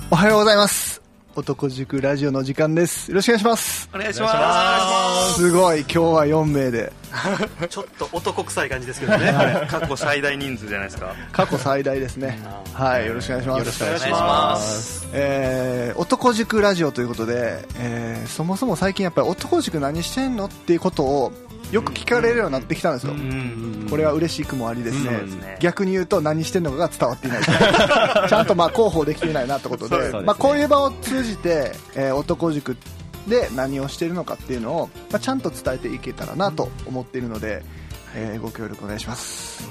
おはようございます。男塾ラジオの時間です。よろしくお願いします。 お願いします。 すごい、今日は4名でちょっと男臭い感じですけどね、はい、過去最大人数じゃないですか。 過去最大ですね。はい、よろしくお願いします。 よろしくお願いします。 男塾ラジオということで、そもそも最近やっぱり男塾何してんのっていうことをよく聞かれるようになってきたんですよ。これは嬉しくもありですね、逆に言うと何してんのかが伝わっていないちゃんと広報できていないなってことで、こういう場を通じて、男塾で何をしているのかっていうのを、ちゃんと伝えていけたらなと思っているので、ご協力お願いします。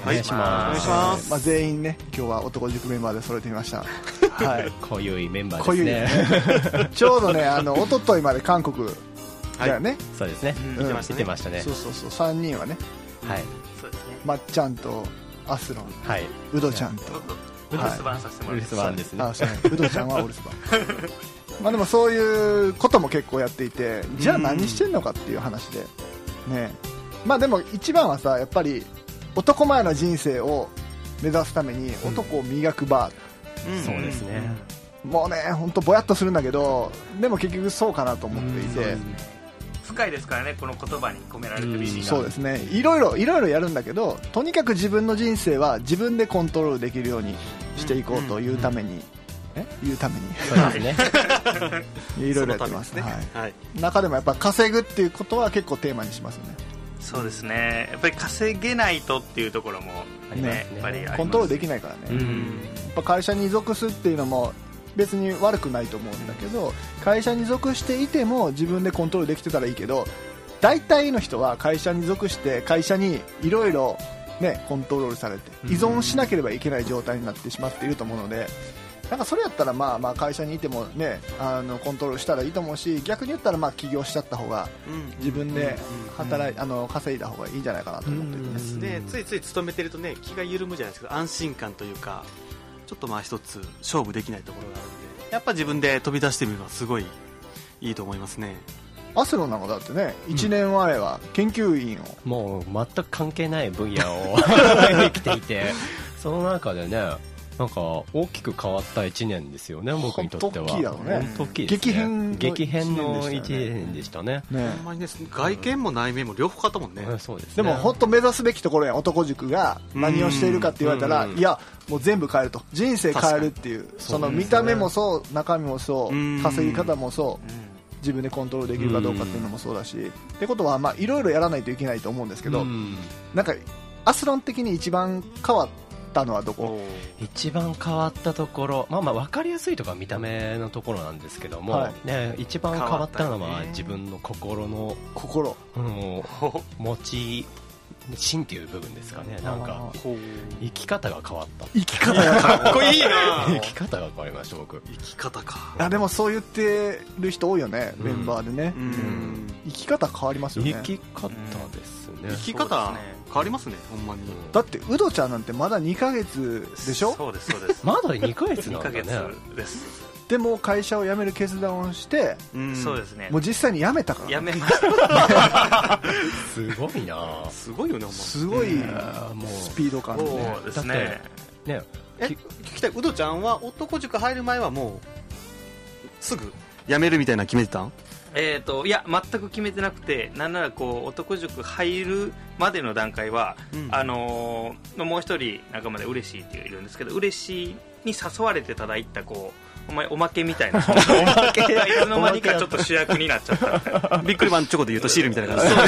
お願いします。 全員ね、今日は男塾メンバーで揃えてみました。はい、 濃ゆいメンバーですね。 ちょうどね、一昨日まで韓国だよね。 そうですね。見てましたね。 そう3人はね。 はい。 そうですね。まっちゃんとアスロン、 はい、 ウドちゃんとウルスバンさせてもらいます。 ウルスバンですね。 ウドちゃんはウルスバン。でもそういうことも結構やっていて、じゃあ何してんのかっていう話でね。でも一番はさ、やっぱり男前の人生を目指すために男を磨く場。 そうですね。 もうね、本当ぼやっとするんだけど、でも結局そうかなと思っていて、 深いですからね、この言葉に込められてる意味が。 そうですね、いろいろやるんだけど、とにかく自分の人生は自分でコントロールできるようにしていこうというために、 そうですね。 いろいろやってますね。はい。中でもやっぱ稼ぐっていうことは結構テーマにしますよね。 そうですね。やっぱり稼げないとっていうところもね、やっぱりコントロールできないからね。やっぱ会社に属すっていうのも別に悪くないと思うんだけど、会社に属していても自分でコントロールできてたらいいけど、大体の人は会社に属して会社にいろいろコントロールされて依存しなければいけない状態になってしまっていると思うので、なんかそれやったら会社にいてもね、コントロールしたらいいと思うし、逆に言ったら起業しちゃった方が自分で稼いだ方がいいんじゃないかなと思ってるんですね。ついつい勤めてるとね、気が緩むじゃないですか。安心感というか、ちょっと一つ勝負できないところがあるんで、やっぱ自分で飛び出してみるのはすごいいいと思いますね。 アスロンなんかだってね、1年前は研究員を、 もう全く関係ない分野を生きていて、その中でね、なんか大きく変わった1年ですよね、僕にとっては。 本当大きいだろうね。 本当大きいですね。激変の1年でしたね。 ほんまにね、外見も内面も両方買ったもんね。 そうですね。 でも本当目指すべきところや、男塾が何をしているかって言われたら、いやもう全部変えると、人生変えるっていう、その見た目もそう、中身もそう、稼ぎ方もそう、自分でコントロールできるかどうかっていうのもそうだし、ってことはいろいろやらないといけないと思うんですけど、なんかアスロン的に一番変わったのはどこ？ 一番変わったところ、分かりやすいとか見た目のところなんですけども、一番変わったのは自分の心、持ち心っていう部分ですかね。なんか生き方が変わった。 生き方がかっこいいな。 生き方が変わりました、僕。 生き方か。 いやでもそう言ってる人多いよね、メンバーでね。生き方変わりますよね。 生き方ですね。 生き方変わりますね、ほんまに。 だってウドちゃんなんてまだ2ヶ月でしょ。 そうですそうです。 まだ2ヶ月なんだね。 2ヶ月です。 でも会社を辞める決断をして、 そうですね。 もう実際に辞めたから。 辞めました。 すごいな。 すごいよね、ほんま。 すごいスピード感でね。 そうですね。 聞きたい、ウドちゃんは男塾入る前はもうすぐ辞めるみたいな決めてたん？ いや全く決めてなくて、なんなら男塾入るまでの段階は、もう一人仲間で嬉しいっていういるんですけど、嬉しいに誘われてただ行ったおまけみたいな、おまけがいつの間にかちょっと主役になっちゃったビックリマンチョコで言うとシールみたいな感じ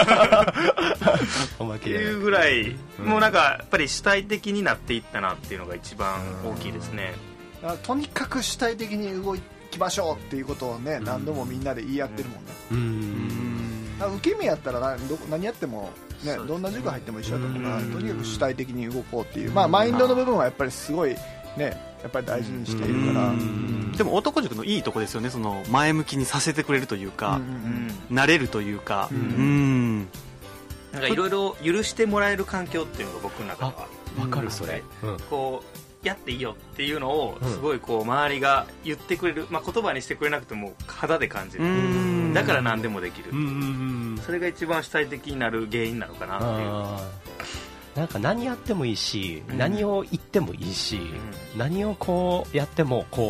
おまけっていうぐらい、もうなんかやっぱり主体的になっていったなっていうのが一番大きいですね。 とにかく主体的に動きましょうっていうことをね、何度もみんなで言い合ってるもんね。受け身やったら何やってもね、どんな塾入っても一緒だと思うから、とにかく主体的に動こうっていう、マインドの部分はやっぱりすごいね、やっぱり大事にしているから。 でも男塾のいいとこですよね、その前向きにさせてくれるというか、慣れるというか、 なんかいろいろ許してもらえる環境っていうのが僕の中では分かる。それやっていいよっていうのをすごい周りが言ってくれる、言葉にしてくれなくても肌で感じる、だから何でもできる、それが一番主体的になる原因なのかなっていう。 なんか何やってもいいし、何を言ってもいいし、何をやっても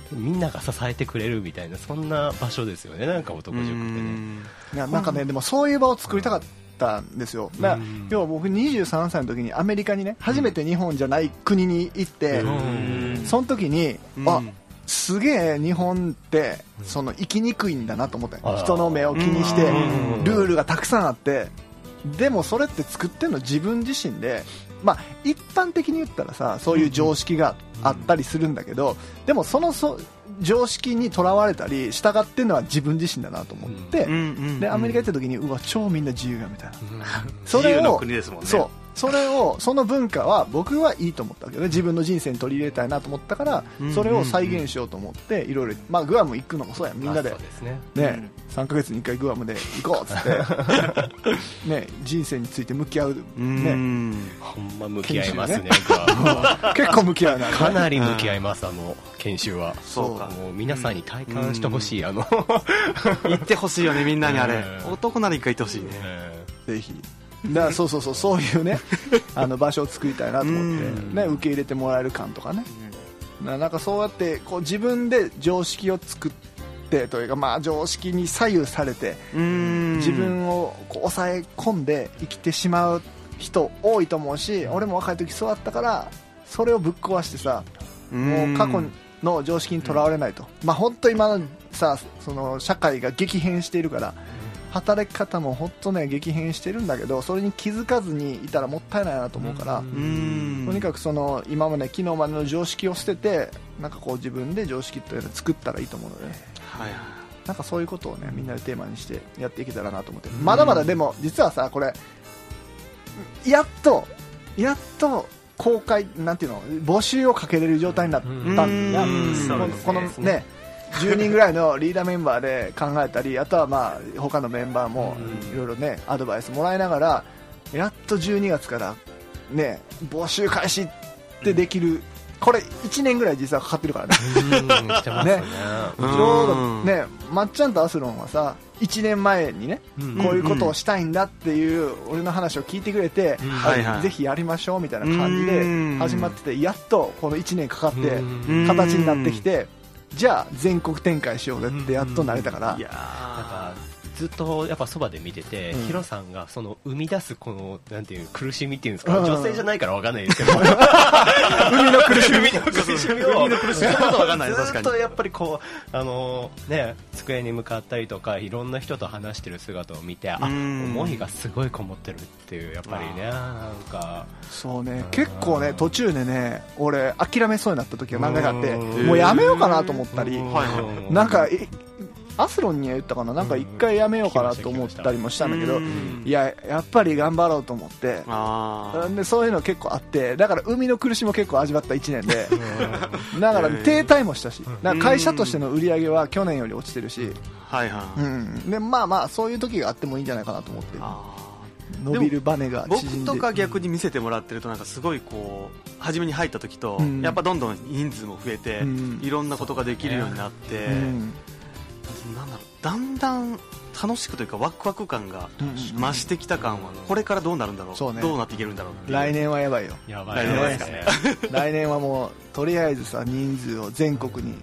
みんなが支えてくれるみたいな、そんな場所ですよね、なんか男塾ってね。 なんかね、でもそういう場を作りたかったんですよ。だから要は僕23歳の時にアメリカにね、初めて日本じゃない国に行って、その時にすげえ日本ってその生きにくいんだなと思った。人の目を気にしてルールがたくさんあって、でもそれって作ってんの自分自身で、まあ一般的に言ったらさ、そういう常識があったりするんだけど、でもその常識にとらわれたり従ってるのは自分自身だなと思って、でアメリカ行った時にうわ超みんな自由やみたいな、 自由の国ですもんね。 その文化は僕はいいと思ったわけど、自分の人生に取り入れたいなと思ったから、それを再現しようと思っていろいろ、まあグアム行くのもそうや、みんなでね、3ヶ月に1回グアムで行こうっつってね、人生について向き合うね、 ほんま向き合いますね。 結構向き合うな、 かなり向き合います、研修は。 そうか、 もう皆さんに体感してほしい、 行ってほしいよね、みんなにあれ。男なら一回行ってほしいね、 ぜひ。だからそういうね場所を作りたいなと思って、ね、受け入れてもらえる感とかね、なんかそうやってこう自分で常識を作ってというか、まあ常識に左右されて自分をこう抑え込んで生きてしまう人多いと思うし、俺も若い時そうだったから、それをぶっ壊してさ、もう過去の常識にとらわれないと、まあ本当今のさ、その社会が激変しているから、働き方も本当ね激変してるんだけど、それに気づかずにいたらもったいないなと思うから、とにかくその今まで昨日までの常識を捨てて、なんかこう自分で常識というのを作ったらいいと思うので、なんかそういうことをねみんなでテーマにしてやっていけたらなと思って、まだまだでも実はさ、これやっと公開なんていうの、募集をかけれる状態になったんだ。このね10人ぐらいのリーダーメンバーで考えたり、あとはまあ他のメンバーもいろいろねアドバイスもらいながら、やっと12月からね募集開始ってできる。これ1年ぐらい実はかかってるからね。ちょうどね、まっちゃんとアスロンはさ、1年前にね、こういうことをしたいんだっていう俺の話を聞いてくれて、ぜひやりましょうみたいな感じで始まってて、やっとこの1年かかって形になってきて、じゃあ全国展開しようぜってやっと慣れたから、 なんかずっとやっぱそばで見てて、ヒロさんがその生み出すこのなんていう苦しみっていうんですか、女性じゃないからわかんないですけど、 海の苦しみをわかんない。ずっとやっぱりこうね、机に向かったりとかいろんな人と話してる姿を見て、思いがすごいこもってるっていう、やっぱりね、なんかそうね、結構ね途中でね俺諦めそうになった時が何回かあって、もうやめようかなと思ったり、なんかアスロンには言ったかな、なんか一回やめようかなと思ったりもしたんだけど、いややっぱり頑張ろうと思って、でそういうの結構あって、だから海の苦しみも結構味わった1年で、だから停滞もしたし、なんか会社としての売り上げは去年より落ちてるし、でまあまあそういう時があってもいいんじゃないかなと思って、伸びるバネが縮んで、 僕とか逆に見せてもらってると、なんかすごいこう初めに入った時と、やっぱどんどん人数も増えて、いろんなことができるようになって、なんだろう、だんだん楽しくというかワクワク感が増してきた感は、これからどうなるんだろう、どうなっていけるんだろう。 来年はやばいよ。 やばいですね。 来年はもうとりあえずさ、人数を全国に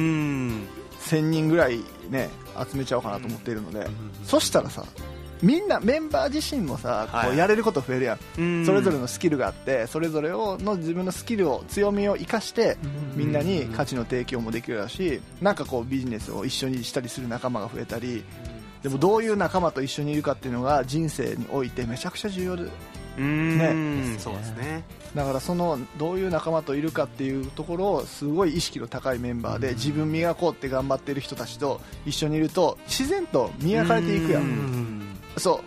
1000人ぐらいね集めちゃおうかなと思っているので、そしたらさ、みんなメンバー自身もさ、こうやれること増えるやん。それぞれのスキルがあって、それぞれの自分のスキルを、強みを生かしてみんなに価値の提供もできるだし、なんかこうビジネスを一緒にしたりする仲間が増えたり、でもどういう仲間と一緒にいるかっていうのが人生においてめちゃくちゃ重要で、 そうですね。 だからそのどういう仲間といるかっていうところをすごい意識の高いメンバーで、自分磨こうって頑張ってる人たちと一緒にいると自然と磨かれていくやん。そう、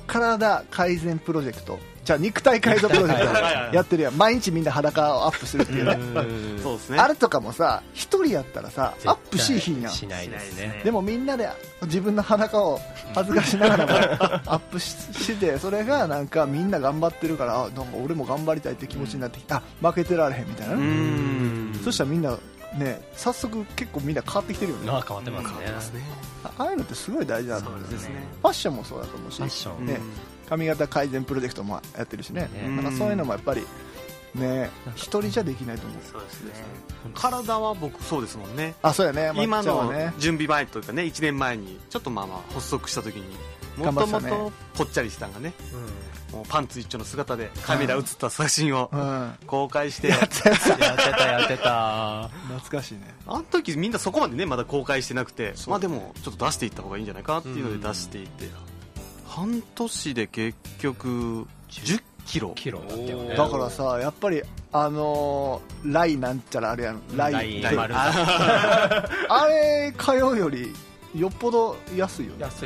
体改善プロジェクト、じゃあ肉体改造プロジェクトやってるやん。毎日みんな裸をアップするっていうね。 そうですね。 あれとかもさ、一人やったらさアップしいひんやん。 しないですね。 でもみんなで自分の裸を恥ずかしながらもアップして、それがなんかみんな頑張ってるから、なんか俺も頑張りたいって気持ちになってきた、負けてられへんみたいなね。そしたらみんなね、早速結構みんな変わってきてるよね。 変わってますね。 ああいうのってすごい大事だと思うんですね。ファッションもそうだと思うし、ね、髪型改善プロジェクトもやってるしね。なんかそういうのもやっぱりね、一人じゃできないと思う。 そうですね。 体は僕そうですもんね。 あ、そうやね。 今のね、 準備前というかね、1年前にちょっとまあまあ発足した時にもともとぽっちゃりしたんがね、もうパンツ一丁の姿でカメラ映った写真を公開して、 やってた懐かしいね。 あの時みんなそこまでねまだ公開してなくて、まあでもちょっと出していった方がいいんじゃないかなっていうので出していて、半年で結局10キロだったよね。 だからさ、やっぱりライなんちゃらあれやん、ライあれ通うよりよっぽど安いよね。 安い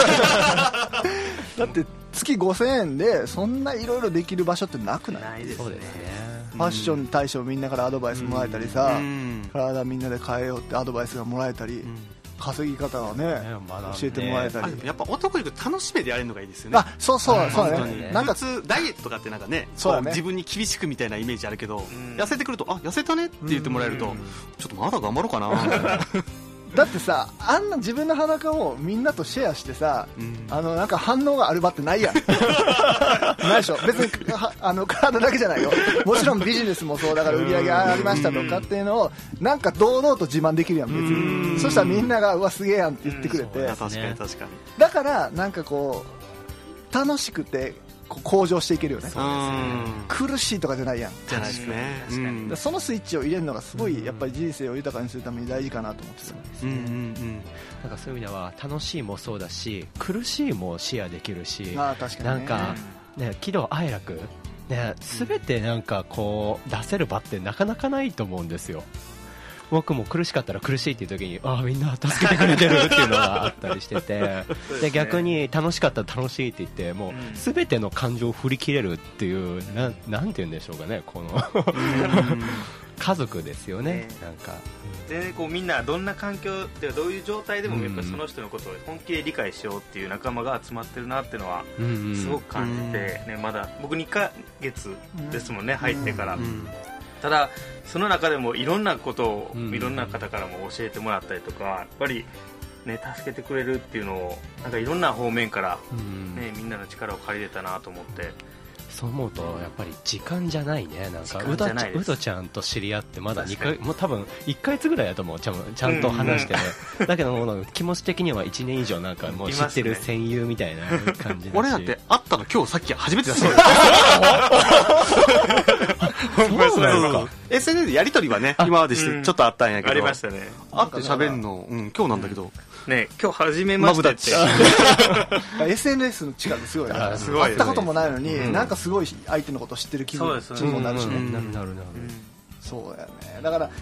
だって月5000円でそんないろいろできる場所ってなくない？ ないですね。 そうですね。 ファッションに対してもみんなからアドバイスもらえたりさ、体みんなで変えようってアドバイスがもらえたり、稼ぎ方をね教えてもらえたり、 やっぱ男の子楽しめてやれるのがいいですよね。 あ、そうね。 なんか普通ダイエットとかってなんかね、自分に厳しくみたいなイメージあるけど、痩せてくるとあ痩せたねって言ってもらえると、ちょっとまだ頑張ろうかな。 だってさ、あんな自分の裸をみんなとシェアしてさ、なんか反応がある場ってないやん。ないでしょ。別に体だけじゃないよ。もちろんビジネスもそうだから売り上げ上がりましたとかっていうのをなんか堂々と自慢できるやん別に。そしたらみんながうわすげえやんって言ってくれて、 確かに確かに。 だからなんかこう楽しくて向上していけるよね。苦しいとかじゃないやん。 じゃないですね。 そのスイッチを入れるのがすごいやっぱり人生を豊かにするために大事かなと思ってた。 なんかそういう意味では楽しいもそうだし苦しいもシェアできるし、 確かになんかね、喜怒哀楽ね、全てなんかこう出せる場ってなかなかないと思うんですよ。僕も苦しかったら苦しいっていう時にみんな助けてくれてるっていうのがあったりしててで逆に楽しかったら楽しいって言ってもう全ての感情を振り切れるっていうなんて言うんでしょうかね、この家族ですよね。なんか全然こうみんなどんな環境でどういう状態でもやっぱりその人のことを本気で理解しようっていう仲間が集まってるなっていうのはすごく感じて、ね、まだ僕2ヶ月ですもんね、入ってから。ただその中でもいろんなことをいろんな方からも教えてもらったりとか、やっぱりね助けてくれるっていうのをなんかいろんな方面からねみんなの力を借りれたなと思って。 そう思うとやっぱり時間じゃないね。なんかうどちゃんと知り合ってまだ2回もう多分1ヶ月ぐらいだと思う。ちゃんと話してね、だけどもう気持ち的には1年以上なんかもう知ってる戦友みたいな感じだし俺だって会ったの今日さっき初めてだしSNS でやり取りはね今までしてちょっとあったんやけど、 ありましたね。 会って喋るの今日なんだけどね、今日初めましてって。 SNS の力すごいね。会ったこともないのに、なんかすごい相手のことを知ってる気分にもなるしね。そうやね。だから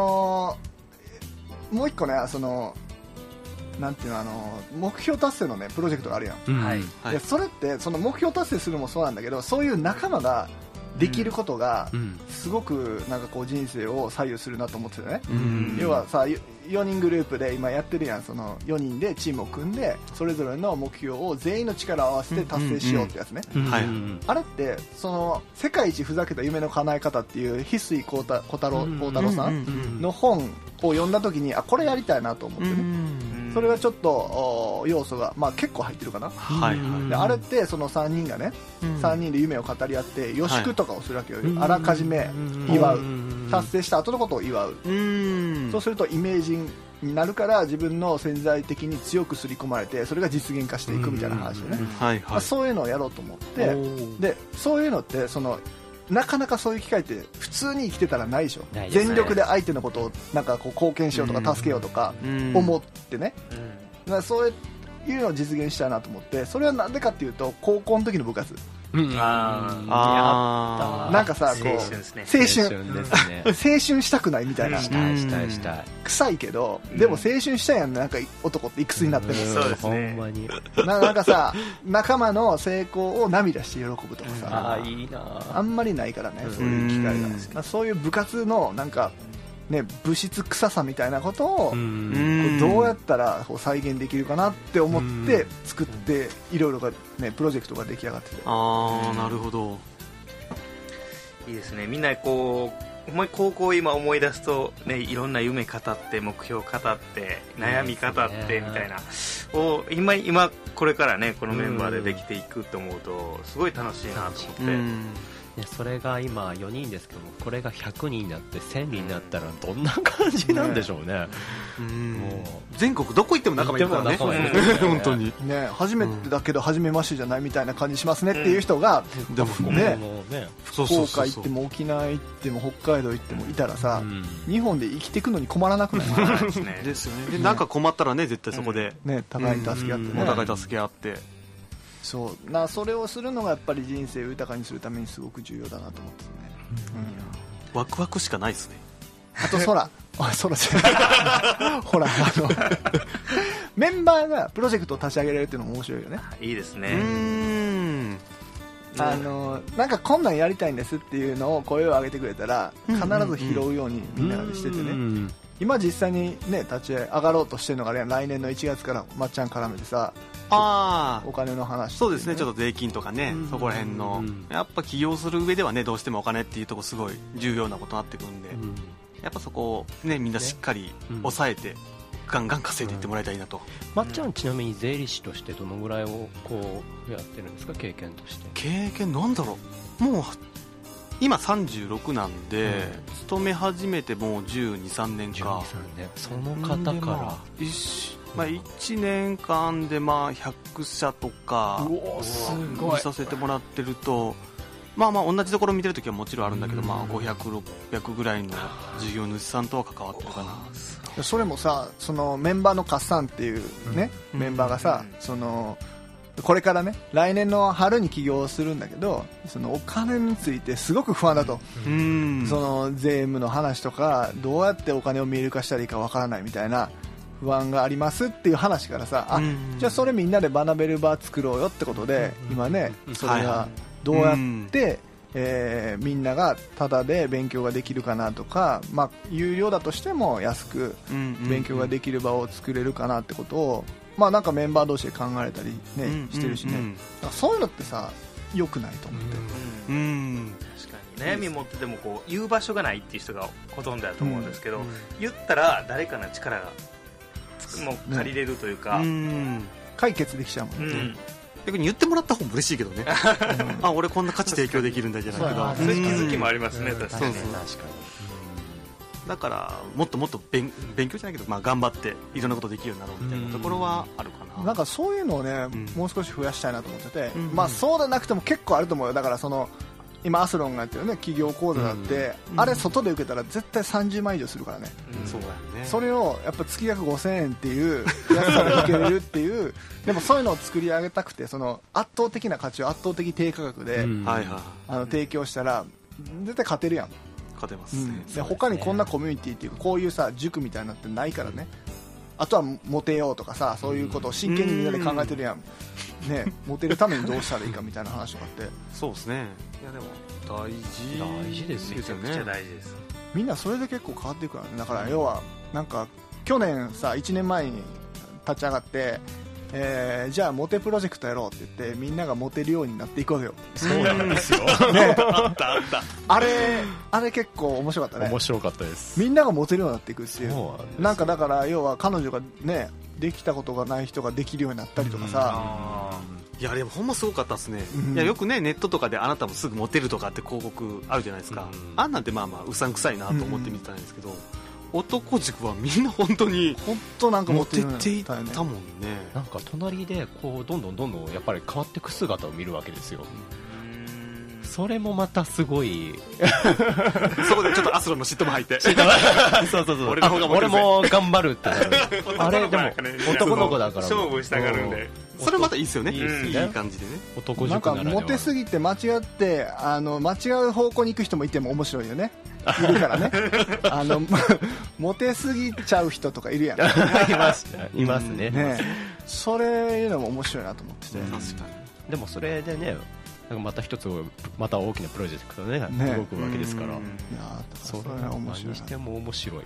もう一個ね、なんていうの目標達成のねプロジェクトがあるやん。でそれってその目標達成するのもそうなんだけど、そういう仲間ができることがすごくなんかこう人生を左右するなと思ってたね。要はさ、4人グループで今やってるやん。その4人でチームを組んでそれぞれの目標を全員の力を合わせて達成しようってやつね。あれってその世界一ふざけた夢の叶え方っていう翡翠幸太郎さんの本を読んだ時にこれやりたいなと思ってね。それがちょっと要素が、結構入ってるかな。であれってその3人がね、3人で夢を語り合って予祝とかをするわけよ。あらかじめ祝う、達成した後のことを祝う。そうするとイメージになるから自分の潜在的に強く刷り込まれてそれが実現化していくみたいな話でね。そういうのをやろうと思って、でそういうのってなかなかそういう機会って普通に生きてたらないでしょ。全力で相手のことをなんかこう貢献しようとか助けようとか思ってね。だからそういうのを実現したいなと思って、それはなんでかっていうと高校の時の部活。なんかさ、こう青春したくないみたいな。したい臭いけどでも青春したいやん。なんか男っていくつになっても。 そうですね。 なんかさ、仲間の成功を涙して喜ぶとかさ、 いいな。 あんまりないからね、そういう機会が。そういう部活のなんかね、物質臭さみたいなことをどうやったら再現できるかなって思って作っていろいろがねプロジェクトが出来上がってて。 なるほど。 いいですね。みんなこう高校今思い出すとね、いろんな夢語って目標語って悩み語ってみたいなを今これからねこのメンバーでできていくと思うとすごい楽しいなと思って。 ね、それが今4人ですけども、これが100人になって1000人になったらどんな感じなんでしょうね。 もう全国どこ行っても仲間いるからね、本当にね、初めてだけど初めましてじゃないみたいな感じしますねっていう人が、 でもね、福岡行っても沖縄行っても北海道行ってもいたらさ、日本で生きていくのに困らなくないですよね。でなんか困ったらね、絶対そこでね、互いに助け合ってね、 お互い助け合って、 そうそれをするのがやっぱり人生を豊かにするためにすごく重要だなと思ってね、 ワクワクしかないですね。 あと空ほらメンバーがプロジェクトを立ち上げられるっていうのも面白いよね。 いいですね。 なんかこんなんやりたいんですっていうのを声を上げてくれたら必ず拾うようにみんなでしててね、今実際にね立ち上がろうとしてるのが来年の1月からまっちゃん絡めてさ、お金の話、 そうですね、ちょっと税金とかね、そこら辺のやっぱ起業する上ではね、どうしてもお金っていうところすごい重要なことになってくるんで、やっぱそこをねみんなしっかり抑えてガンガン稼いでいってもらいたいなと。 まっちゃんちなみに税理士としてどのぐらいをこうやってるんですか、経験として。 経験なんだろう、もう今36なんで、勤め始めてもう12、3年か。 その方から 1年間で100社とか見させてもらってると、同じところ見てるときはもちろんあるんだけど、500、600ぐらいの事業主さんとは関わってるかな。 それもさ、そのメンバーのカッサンっていうね、メンバーがさ、これからね来年の春に起業するんだけど、そのお金についてすごく不安だと、その税務の話とかどうやってお金を見える化したらいいかわからないみたいな不安がありますっていう話からさ、じゃあそれみんなで学べる場作ろうよってことで、今ねそれがどうやってみんながタダで勉強ができるかなとか、有料だとしても安く勉強ができる場を作れるかなってことを、なんかメンバー同士で考えたりねしてるしね、そういうのってさ良くないと思って。 確かに悩み持っててもこう言う場所がないっていう人がほとんどだと思うんですけど、言ったら誰かの力がもう借りれるというか、 解決できちゃうもんね。 逆に言ってもらった方も嬉しいけどね俺こんな価値提供できるんだじゃないけど、 そういう気づきもありますね。確かに。 だからもっともっと勉強じゃないけど、頑張っていろんなことできるようになろうみたいなところはあるかな。 なんかそういうのをね、もう少し増やしたいなと思ってて、そうでなくても結構あると思うよ。だから今アスロンがやってるね企業講座だって、あれ外で受けたら絶対30万以上するからね。 そうだよね。 それをやっぱ月額5000円っていう安さで受けれるっていうでもそういうのを作り上げたくて、その圧倒的な価値を圧倒的低価格で提供したら絶対勝てるやん。 勝てますね。 で他にこんなコミュニティっていうかこういうさ塾みたいなのってないからね。あとはモテようとかさ、そういうことを真剣にみんなで考えてるやん。ね、モテるためにどうしたらいいかみたいな話とかって。 そうですね。いやでも大事ですよね。めちゃくちゃ大事です。 みんなそれで結構変わっていくからね。だから要はなんか去年さ1年前に立ち上がって、じゃあモテプロジェクトやろうって言ってみんながモテるようになっていくわけよ。 そうなんですよ、 ね、あれ結構面白かったね。 面白かったです。 みんながモテるようになっていくっていう。なんかだから要は彼女がねできたことがない人ができるようになったりとかさ、 いやでもほんますごかったですね。いやよくねネットとかであなたもすぐモテるとかって広告あるじゃないですか。あんなんてうさんくさいなと思って見てたんですけど、男塾はみんな本当になんかモテていったもんね。 なんか隣でこうどんどんやっぱり変わっていく姿を見るわけですよ。それもまたすごいそこでちょっとアスロンの嫉妬も入ってそう俺も頑張るってなるあれでも男の子だから勝負したがるんで、 それまたいいですよね。いい感じでね。 男塾ならでは。なんかモテすぎて間違って間違う方向に行く人もいても面白いよね。いるからねモテすぎちゃう人とかいるやん。 いますね。 それいうのも面白いなと思ってて。 確かに。 でもそれでねまた一つまた大きなプロジェクトでね動くわけですから、いやそれは面白い。 何しても面白い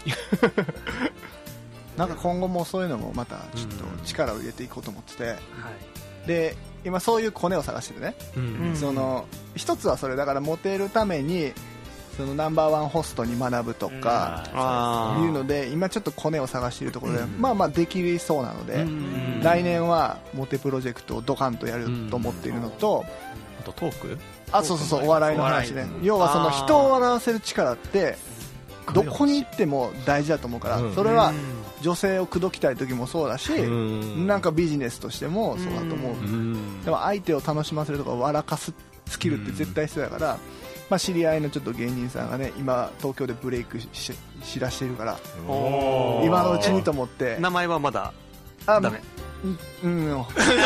なんか今後もそういうのもまたちょっと力を入れていこうと思ってて、で今そういうコネを探しててね、その一つはそれだからモテるためにそのナンバーワンホストに学ぶとかいうので今ちょっとコネを探しているところで、できそうなので、来年はモテプロジェクトをドカンとやると思っているのと、あとトーク、 そうお笑いの話ね。要はその人を笑わせる力ってどこに行っても大事だと思うから、それは女性を口説きたい時もそうだし、なんかビジネスとしてもそうだと思う。でも相手を楽しませるとか笑かすスキルって絶対必要だから、まあ、知り合いのちょっと芸人さんがね今東京でブレイク しだしているから、今のうちにと思って。 名前はまだダメ。 一応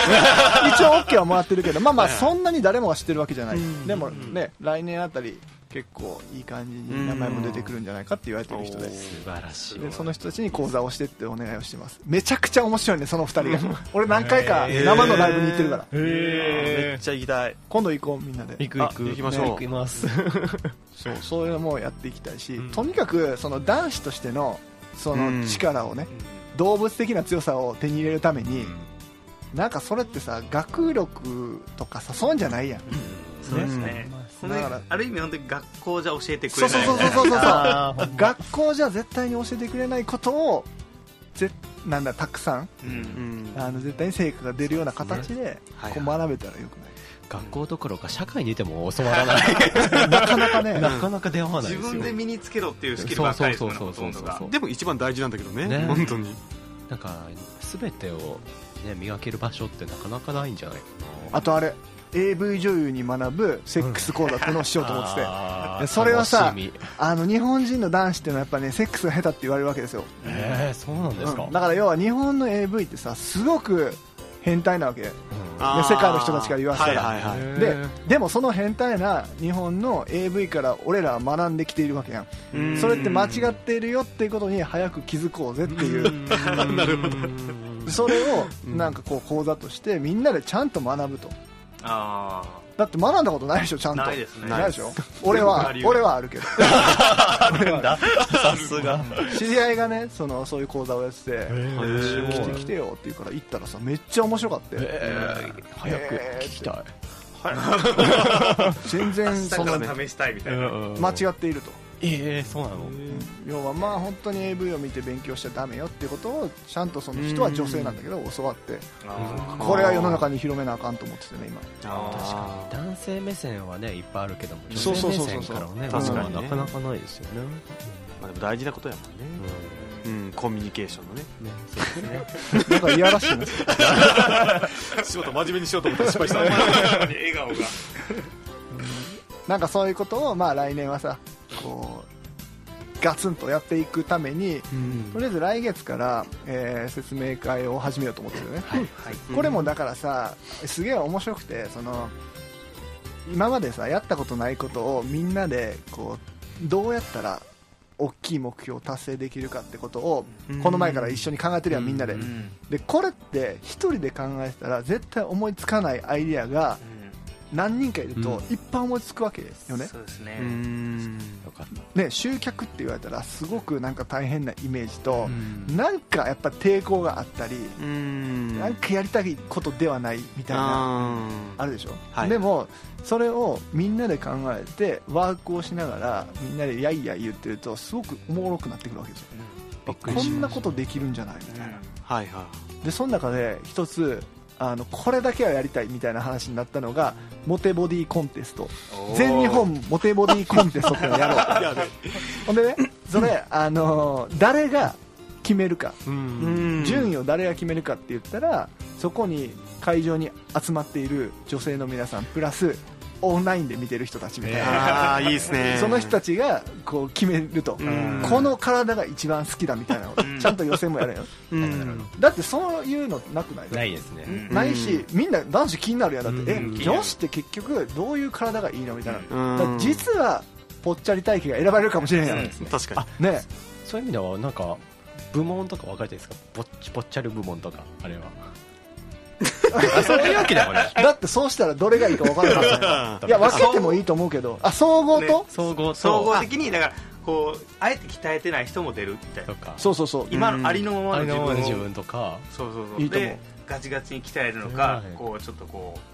OK はもらってるけど、まあまあそんなに誰もが知ってるわけじゃない。でもね、来年あたり結構いい感じに名前も出てくるんじゃないかって言われてる人で、 素晴らしい。 でその人たちに講座をしてってお願いをしてます。めちゃくちゃ面白いね、その2人が。俺何回か生のライブに行ってるから。 めっちゃ行きたい。 今度行こう、みんなで。 行きましょう。 行きます。 そういうのもやっていきたいし、とにかくその男子としてのその力をね、動物的な強さを手に入れるために、なんかそれってさ、学力とかさ、そうじゃないやん。 そうですね。だからある意味本当に学校じゃ教えてくれない。 そう学校じゃ絶対に教えてくれないことをなんだたくさん、絶対に成果が出るような形でこう学べたらよくない？ 学校どころか社会にいても教わらない。 なかなかね、 なかなか出会わないですよ。 自分で身につけろっていうスキルばっかりですよね、ほとんどが。 でも一番大事なんだけどね、本当に。 なんか全てをね磨ける場所ってなかなかないんじゃないかな。 あとあれ。AV 女優に学ぶセックス講座ってのをしようと思ってて、それはさ、日本人の男子っていうのはやっぱねセックスが下手って言われるわけですよ。 そうなんですか。 だから要は日本の AV ってさすごく変態なわけで、世界の人たちから言わせたら、でもその変態な日本の AV から俺らは学んできているわけやん。それって間違っているよっていうことに早く気づこうぜっていう。 なるほど。 それをなんかこう講座としてみんなでちゃんと学ぶと。だって学んだことないでしょ、ちゃんと。 ないですね。 ないでしょ。俺はあるけど。 さすが。 知り合いがね、そういう講座をやってて、来てよって言うから行ったらさ、めっちゃ面白かったよ。 早く聞きたい。 全然その試したいみたいな。 間違っていると。 そうなの。 要はまあ本当に AV を見て勉強しちゃダメよっていうことをちゃんとその人は女性なんだけど教わって、これは世の中に広めなあかんと思っててね、今。 確かに男性目線はねいっぱいあるけども、女性目線からねなかなかないですよね。 でも大事なことやもんね。コミュニケーションのね。 そうですね。なんかいやらしいな。 仕事真面目にしようと思ったら失敗した。 笑顔が。 なんかそういうことをまあ来年はさ、こうガツンとやっていくために、とりあえず来月から、説明会を始めようと思ってるよね。これもだからさ、すげえ面白くて、今までさやったことないことをみんなでこうどうやったら大きい目標を達成できるかってことをこの前から一緒に考えてるやん、みんなで。でこれって一人で考えてたら絶対思いつかないアイディアが何人かいるといっぱい思いつくわけよね。 そうですね。 ね、集客って言われたらすごくなんか大変なイメージと、なんかやっぱ抵抗があったり、なんかやりたいことではないみたいなあるでしょ。でもそれをみんなで考えてワークをしながらみんなでやいやい言ってるとすごくおもろくなってくるわけですよ。こんなことできるんじゃないみたいな。でその中で一つこれだけはやりたいみたいな話になったのがモテボディコンテスト、全日本モテボディコンテストってのをやろうと。ほんでね、それ誰が決めるか、順位を誰が決めるかって言ったら、そこに会場に集まっている女性の皆さんプラスオンラインで見てる人たちみたいな、 いいですね。 その人たちがこう決めると、この体が一番好きだみたいなのちゃんと予選もやるよ。だってそういうのなくない？ ないですね。 ないし、みんな男子気になるやん。だって女子って結局どういう体がいいのみたいな。だから実はぽっちゃり体型が選ばれるかもしれない。 確かにね。 そういう意味ではなんか部門とか分かれてるんですか？ぽっちゃり部門とかあれは。そういうわけでもね。 だってそうしたらどれがいいか分からなかった。いや分けてもいいと思うけど、総合と総合的にだからこうあえて鍛えてない人も出るみたいな。 そう今のありのままの自分とか。 そうでガチガチに鍛えるのか、こうちょっとこ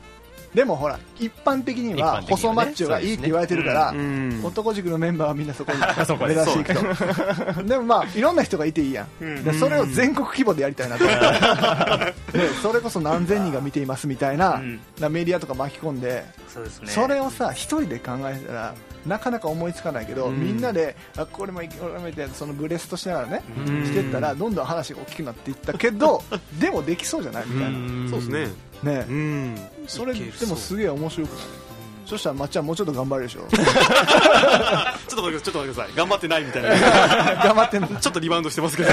でもほら一般的には細マッチョがいいって言われてるから、男塾のメンバーはみんなそこに目指していくと。でもまあいろんな人がいていいやん、でそれを全国規模でやりたいなと思ってでそれこそ何千人が見ていますみたいな、メディアとか巻き込んで、それをさ一人で考えたらなかなか思いつかないけど、みんなでこれもいけこれもいけそのブレストしながらね、してったらどんどん話が大きくなっていったけどでもできそうじゃないみたいな。 そうですね。 ね、それでもすげえ面白くない？そしたらまっちゃんもうちょっと頑張るでしょ。 ちょっと待ってください。頑張ってないみたいな。 頑張ってんの。 ちょっとリバウンドしてますけど。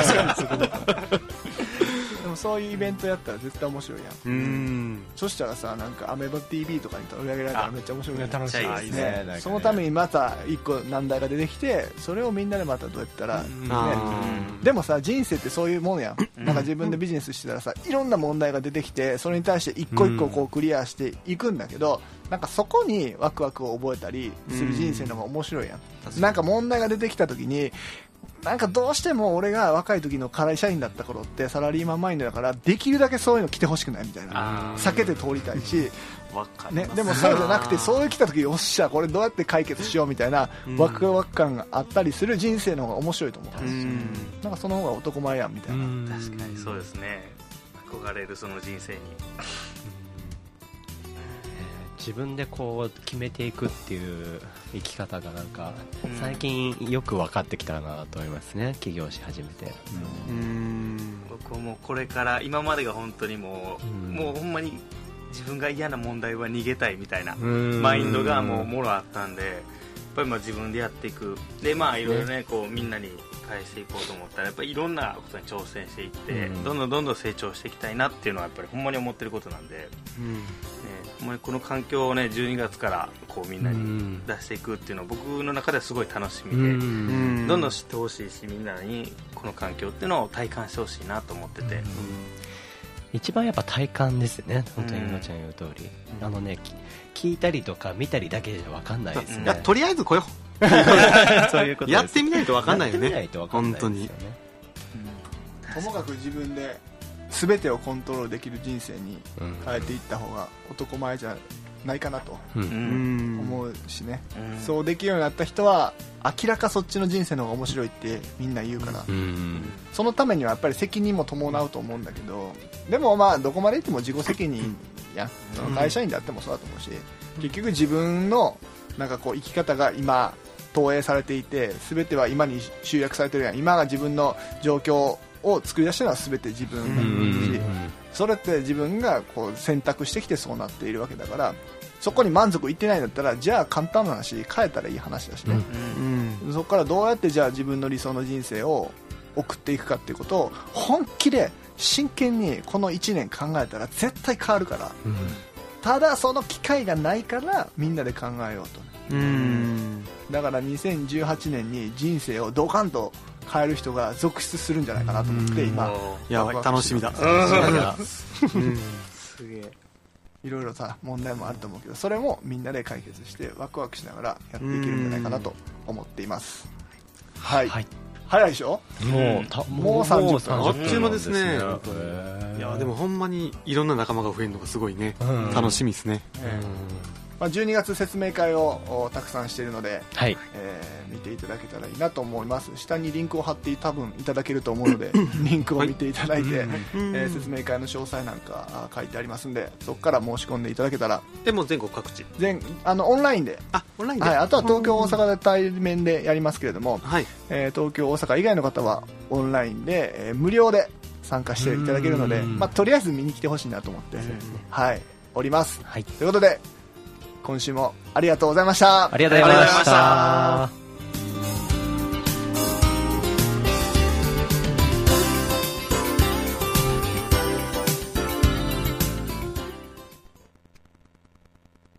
でもそういうイベントやったら絶対面白いやん。そしたらさ、なんかアメバ TV とかに取り上げられたらめっちゃ面白いね。 楽しいですね。 そのためにまた一個難題が出てきて、それをみんなでまたどうやったら、でもさ人生ってそういうもんやん。なんか自分でビジネスしてたらさ、いろんな問題が出てきて、それに対して一個一個こうクリアしていくんだけど、なんかそこにワクワクを覚えたりする人生の方が面白いやん。なんか問題が出てきた時に、なんかどうしても俺が若い時の会社員だった頃ってサラリーマンマインドだから、できるだけそういうの来てほしくないみたいな、避けて通りたいし、ね、でもそうじゃなくて、そういう来た時よっしゃこれどうやって解決しようみたいなワクワク感があったりする人生の方が面白いと思うんですよ。なんかその方が男前やんみたいな。 確かにそうですね。憧れるその人生に自分でこう決めていくっていう生き方がなんか最近よく分かってきたなと思いますね。起業し始めて、 僕もこれから今までが本当にもうほんまに自分が嫌な問題は逃げたいみたいなマインドがもろあったんで、やっぱりまあ自分でやっていくで、まあいろいろねこうみんなに返していこうと思ったら、やっぱりいろんなことに挑戦していって、どんどん成長していきたいなっていうのはやっぱりほんまに思ってることなんで、ほんまにこの環境をね12月からこうみんなに出していくっていうのは僕の中ではすごい楽しみで、どんどん知ってほしいし、みんなにこの環境っていうのを体感してほしいなと思ってて、 一番やっぱ体感ですね。本当にのちゃん言う通り、聞いたりとか見たりだけじゃ分かんないですね。 とりあえず来よそういうことです。 やってみないと分かんないよね。 本当に。 ともかく自分で全てをコントロールできる人生に変えていった方が男前じゃないかなと思うしね、そうできるようになった人は明らかそっちの人生の方が面白いってみんな言うから、そのためにはやっぱり責任も伴うと思うんだけど、でもまあどこまでいっても自己責任やん。その会社員であってもそうだと思うし、結局自分のなんかこう生き方が今投影されていて、全ては今に集約されてるやん。今が自分の状況を作り出したのは全て自分だし、それって自分がこう選択してきてそうなっているわけだから、そこに満足いってないんだったら、じゃあ簡単な話変えたらいい話だしね、そこからどうやってじゃあ自分の理想の人生を送っていくかっていうことを本気で真剣にこの1年考えたら絶対変わるから、ただその機会がないからみんなで考えようと、だから2018年に人生をドカンと変える人が続出するんじゃないかなと思って今やばい楽しみだ。 すげえいろいろさ問題もあると思うけど、それもみんなで解決してワクワクしながらやっていけるんじゃないかなと思っています。はい、早いでしょ。 もう30分あっちゅう間ですね。いやでもほんまにいろんな仲間が増えるのがすごいね、楽しみですね。 12月説明会をたくさんしているので、見ていただけたらいいなと思います。下にリンクを貼って多分いただけると思うのでリンクを見ていただいて、説明会の詳細なんか書いてありますんで、そこから申し込んでいただけたら。 でも全国各地オンラインで、 あとは東京大阪で対面でやりますけれども、東京大阪以外の方はオンラインで、無料で参加していただけるので、とりあえず見に来てほしいなと思っております。ということで今週もありがとうございました。 ありがとうございました。